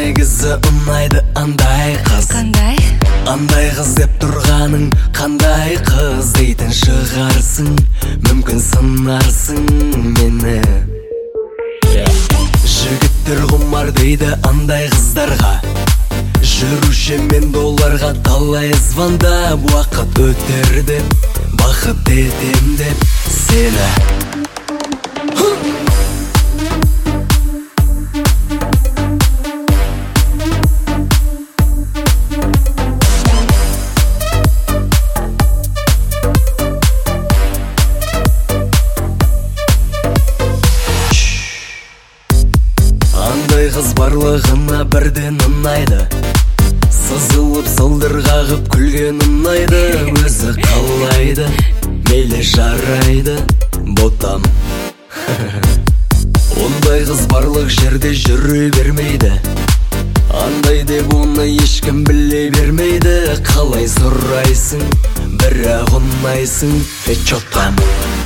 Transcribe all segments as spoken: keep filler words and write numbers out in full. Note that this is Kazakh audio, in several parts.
негізі ұнайды андай қыз. Қандай? Андай қыз деп тұрғаның қандай қыз дейтін шығарсың. Мүмкін сынарсың мені. Жігіттер құмар дейді андай қыздарға. Жүруші мен долларға талай звондап, уақыт өтер деп, бақыт етем деп сені. Андай қыз барлығына бірден ұнайды, сызылып сылдыр қағып күлген ұнайды. Өзі қалайды, мейлі жарайды, ботам. Ондай қыз барлық жерде жүре бермейді, андай деп оны ешкім біле бермейді. Қалай сұрайсың, бірақ ұнайсың, чотам.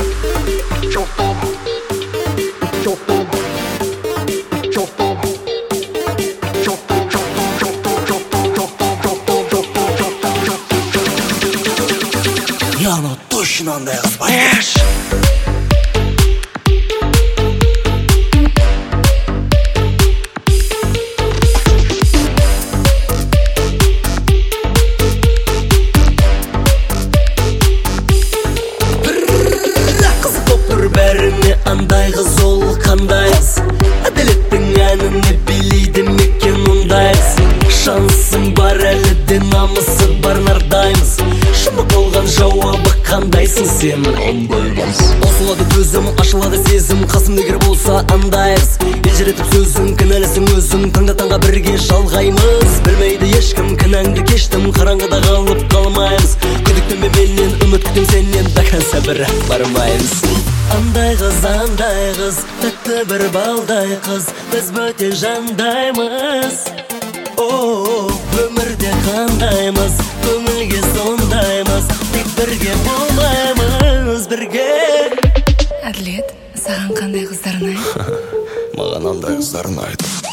Я, ну точно андай қыз бояш. Қызық боп тұр бәріне андай қыз, ол қандай қыз? Әділеттің әніне билейді мекен ондай қыз. Шансың бар әлі де намысы бар нардаймыз. Жұмық болған жауабы қандайсың сен? Қосылады төзім, ашылады сезім, қасымда егер болса андай қыз. Елжіретіп сөзің, кінәлісің өзің, таңда таңға бірге жалғаймыз. Білмейді ешкім кінәңді кештім, қараңғыда қалып қалмаймыз. Күдіктенбе менен, үміт күтем сенен, до конца бірақ бармаймыз. Андай қыз, андай қыз, тәтті бір балдай қыз, біз бөтен жандаймыз. О, өмірде қандаймыз, көңілге сондаймыз, тек бірге болмаймыз, бірге. Әділет, саған қандай қыздар ұнайды? Маған андай қыздар ұнайды.